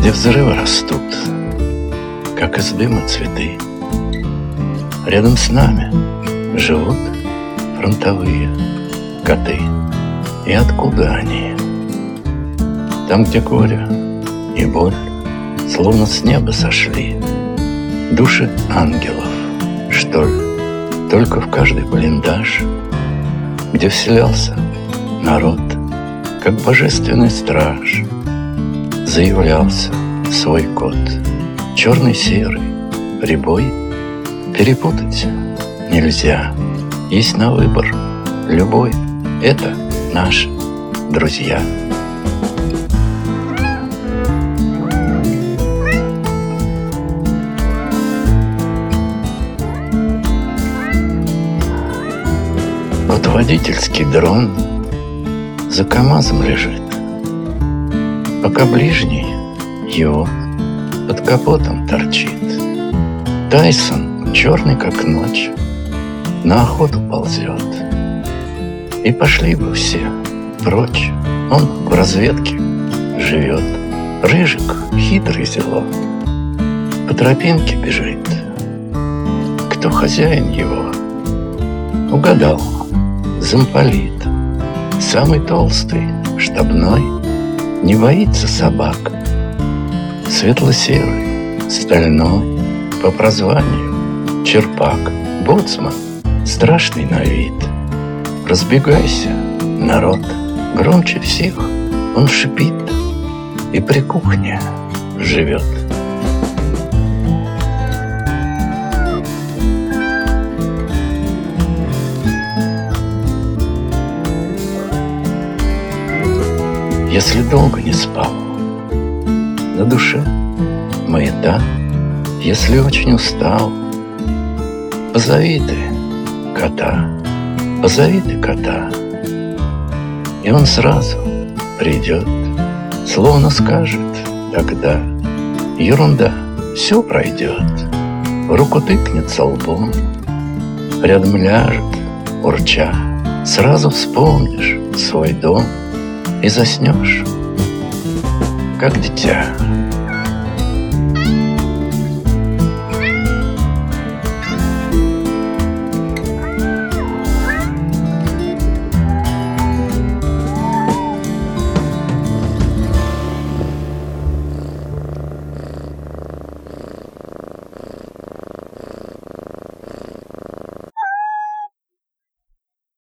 где взрывы растут, как из дыма цветы. Рядом с нами живут фронтовые коты. И откуда они? Там, где горе и боль словно с неба сошли. Души ангелов, что ли, только в каждый блиндаж, где вселялся народ, как божественный страж, заявлялся свой код. Черный-серый, рябой, перепутать нельзя. Есть на выбор любой. Это наши друзья. Вот водительский дрон за КамАЗом лежит, пока ближний его под капотом торчит. Тайсон, черный как ночь, на охоту ползет. И пошли бы все прочь, он в разведке живет. Рыжик, хитрый зело, по тропинке бежит. Кто хозяин его? Угадал, замполит. Самый толстый, штабной, не боится собак. Светло-серый, стальной, по прозванию Черпак. Боцман, страшный на вид. Разбегайся, народ, громче всех он шипит и при кухне живет. Если долго не спал, на душе маята. Если очень устал, позови ты кота, позови ты кота, и он сразу придет, словно скажет тогда: ерунда, все пройдет. В руку тыкнется лбом, рядом ляжет, урча. Сразу вспомнишь свой дом и заснешь, как дитя.